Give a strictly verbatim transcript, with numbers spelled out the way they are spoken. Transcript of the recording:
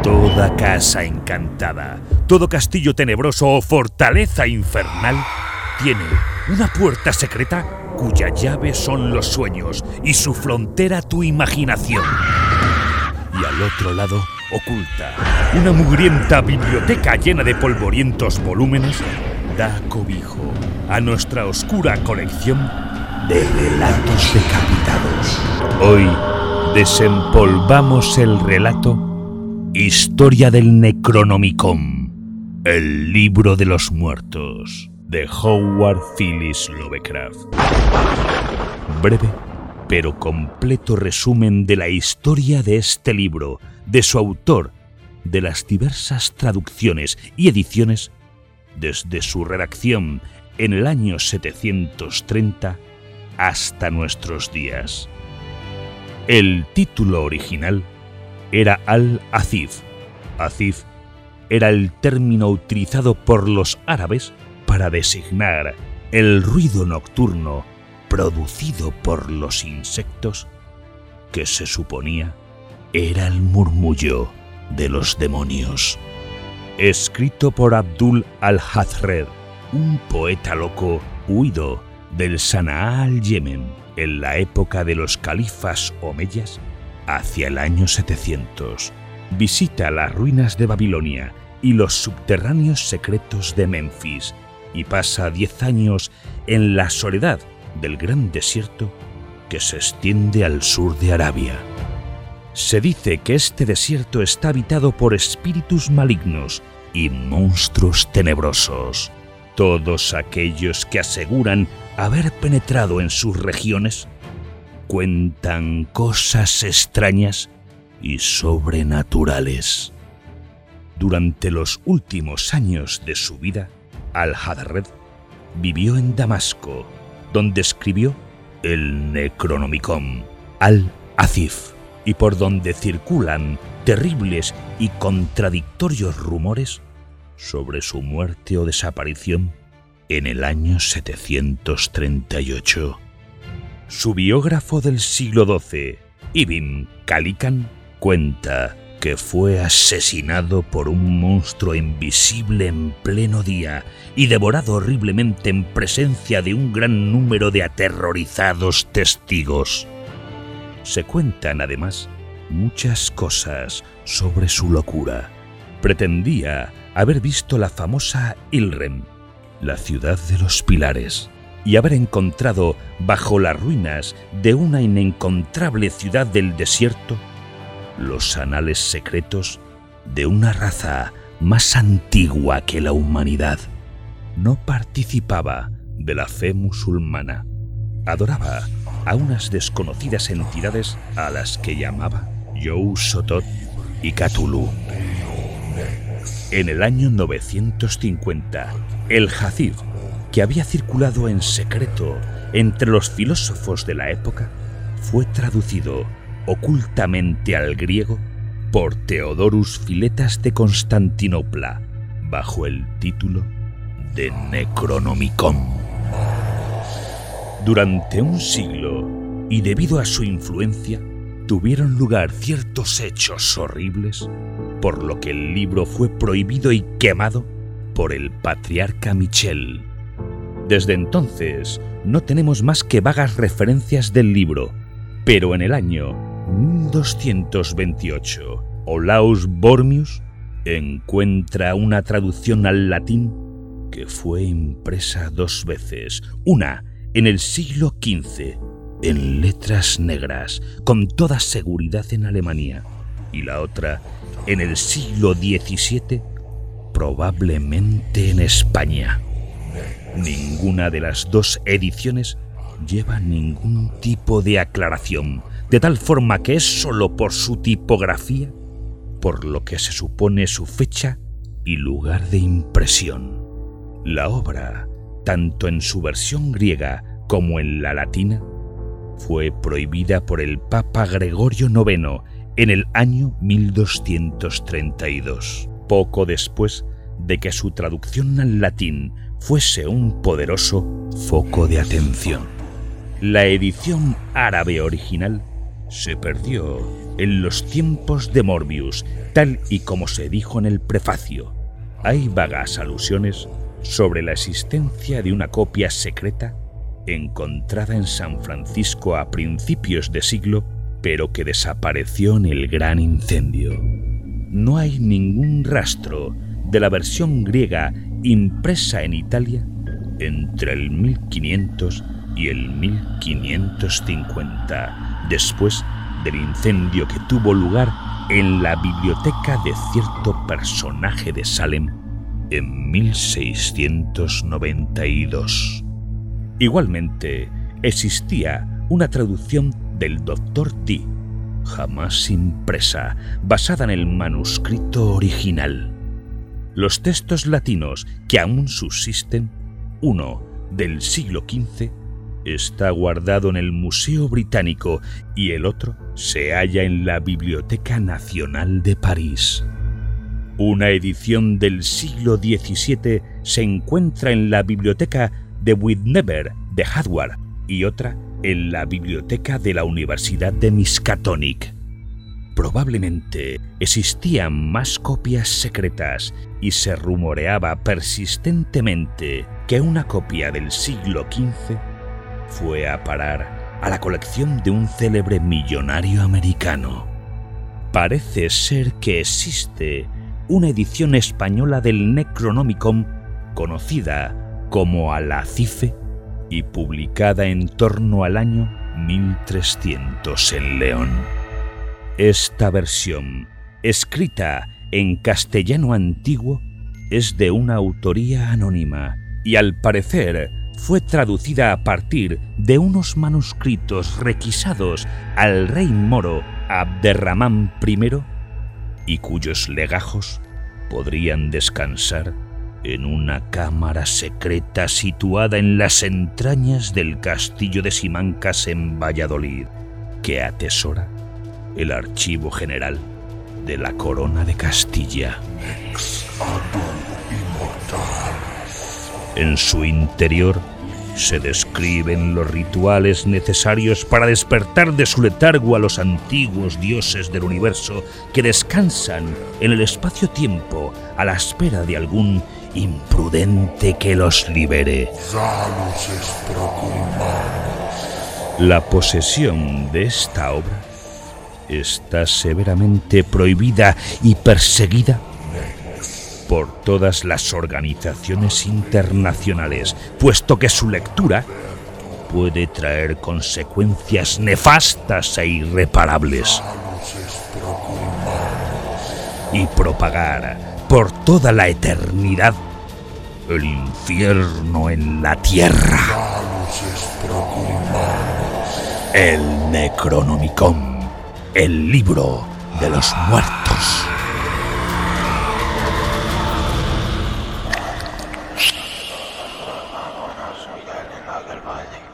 Toda casa encantada, todo castillo tenebroso o fortaleza infernal tiene una puerta secreta cuya llave son los sueños y su frontera tu imaginación. Y al otro lado, oculta, una mugrienta biblioteca llena de polvorientos volúmenes da cobijo a nuestra oscura colección de relatos decapitados. Hoy desempolvamos el relato Historia del Necronomicon, el libro de los muertos, de Howard Phillips Lovecraft. Breve pero completo resumen de la historia de este libro, de su autor, de las diversas traducciones y ediciones, desde su redacción en el año setecientos treinta hasta nuestros días. El título original era Al-Azif. Azif era el término utilizado por los árabes para designar el ruido nocturno producido por los insectos que se suponía era el murmullo de los demonios. Escrito por Abdul al-Hazred, un poeta loco huido del Sanaa al Yemen en la época de los califas omeyas, hacia el año setecientos, visita las ruinas de Babilonia y los subterráneos secretos de Memphis y pasa diez años en la soledad del gran desierto que se extiende al sur de Arabia. Se dice que este desierto está habitado por espíritus malignos y monstruos tenebrosos. Todos aquellos que aseguran haber penetrado en sus regiones cuentan cosas extrañas y sobrenaturales. Durante los últimos años de su vida, Al-Hazred vivió en Damasco, donde escribió el Necronomicon, Al-Azif, y por donde circulan terribles y contradictorios rumores sobre su muerte o desaparición en el año setecientos treinta y ocho. Su biógrafo del siglo doce, Ibn Khaldun, cuenta que fue asesinado por un monstruo invisible en pleno día y devorado horriblemente en presencia de un gran número de aterrorizados testigos. Se cuentan además muchas cosas sobre su locura. Pretendía haber visto la famosa Ilren, la ciudad de los pilares, y haber encontrado bajo las ruinas de una inencontrable ciudad del desierto los anales secretos de una raza más antigua que la humanidad. No participaba de la fe musulmana. Adoraba a unas desconocidas entidades a las que llamaba Yog-Sothoth y Cthulhu. En el año novecientos cincuenta, el Hadith, que había circulado en secreto entre los filósofos de la época, fue traducido ocultamente al griego por Theodorus Philetas de Constantinopla, bajo el título de Necronomicon. Durante un siglo, y debido a su influencia, tuvieron lugar ciertos hechos horribles, por lo que el libro fue prohibido y quemado por el patriarca Michel. Desde entonces, no tenemos más que vagas referencias del libro, pero en el año mil doscientos veintiocho, Olaus Bormius encuentra una traducción al latín que fue impresa dos veces, una en el siglo quince, en letras negras, con toda seguridad en Alemania, y la otra en el siglo diecisiete, probablemente en España. Ninguna de las dos ediciones lleva ningún tipo de aclaración, de tal forma que es solo por su tipografía por lo que se supone su fecha y lugar de impresión. La obra, tanto en su versión griega como en la latina, fue prohibida por el Papa Gregorio noveno en el año mil doscientos treinta y dos, poco después de que su traducción al latín fuese un poderoso foco de atención. La edición árabe original se perdió En los tiempos de Morbius, tal y como se dijo en el prefacio, hay vagas alusiones sobre la existencia de una copia secreta encontrada en San Francisco a principios de siglo, pero que desapareció en el gran incendio. No hay ningún rastro de la versión griega impresa en Italia entre el mil quinientos y el mil quinientos cincuenta, después del incendio que tuvo lugar en la biblioteca de cierto personaje de Salem en mil seiscientos noventa y dos. Igualmente, existía una traducción del doctor Dee, jamás impresa, basada en el manuscrito original. Los textos latinos que aún subsisten, uno del siglo quince, está guardado en el Museo Británico y el otro se halla en la Biblioteca Nacional de París. Una edición del siglo diecisiete se encuentra en la Biblioteca de Wittenberg de Harvard y otra en la Biblioteca de la Universidad de Miskatonic. Probablemente existían más copias secretas y se rumoreaba persistentemente que una copia del siglo quince fue a parar a la colección de un célebre millonario americano. Parece ser que existe una edición española del Necronomicon conocida como Alacife y publicada en torno al año mil trescientos en León. Esta versión, escrita en castellano antiguo, es de una autoría anónima y al parecer fue traducida a partir de unos manuscritos requisados al rey moro Abderramán primero y cuyos legajos podrían descansar en una cámara secreta situada en las entrañas del castillo de Simancas en Valladolid, que atesora el archivo general de la Corona de Castilla. En su interior se describen los rituales necesarios para despertar de su letargo a los antiguos dioses del universo que descansan en el espacio-tiempo a la espera de algún imprudente que los libere. La posesión de esta obra está severamente prohibida y perseguida por todas las organizaciones internacionales, puesto que su lectura puede traer consecuencias nefastas e irreparables y propagar por toda la eternidad el infierno en la tierra. El Necronomicon, el libro de los muertos. Vámonos, Miguel, del Valle.